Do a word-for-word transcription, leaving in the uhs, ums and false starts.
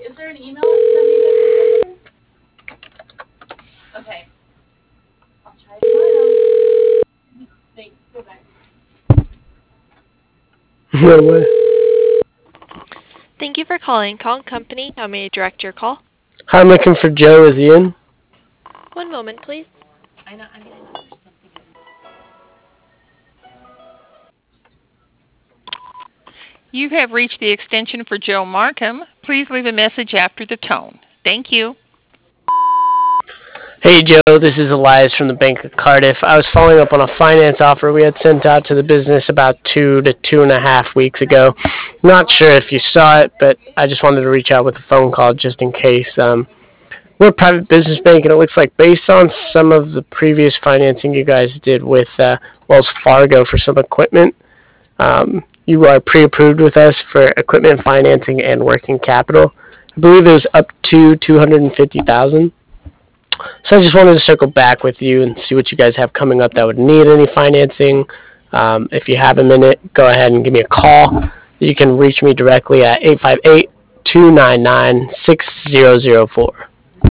is there an email that maybe I can send them? Okay. I'll try tomorrow. Thanks. Bye-bye. No way. Thank you for calling Call Company. How may I direct your call? Hi, I'm looking for Joe. Is he in? One moment, please. I know, I mean, I know there's something in You have reached the extension for Joe Markham. Please leave a message after the tone. Thank you. Hey, Joe. This is Elias from the Bank of Cardiff. I was following up on a finance offer we had sent out to the business about two to two and a half weeks ago. Not sure if you saw it, but I just wanted to reach out with a phone call just in case. Um, we're a private business bank, and it looks like based on some of the previous financing you guys did with uh, Wells Fargo for some equipment, um, you are pre-approved with us for equipment financing and working capital. I believe it was up to two hundred fifty thousand dollars. So I just wanted to circle back with you and see what you guys have coming up that would need any financing. Um, if you have a minute, go ahead and give me a call. You can reach me directly at eight five eight, two nine nine, six zero zero four.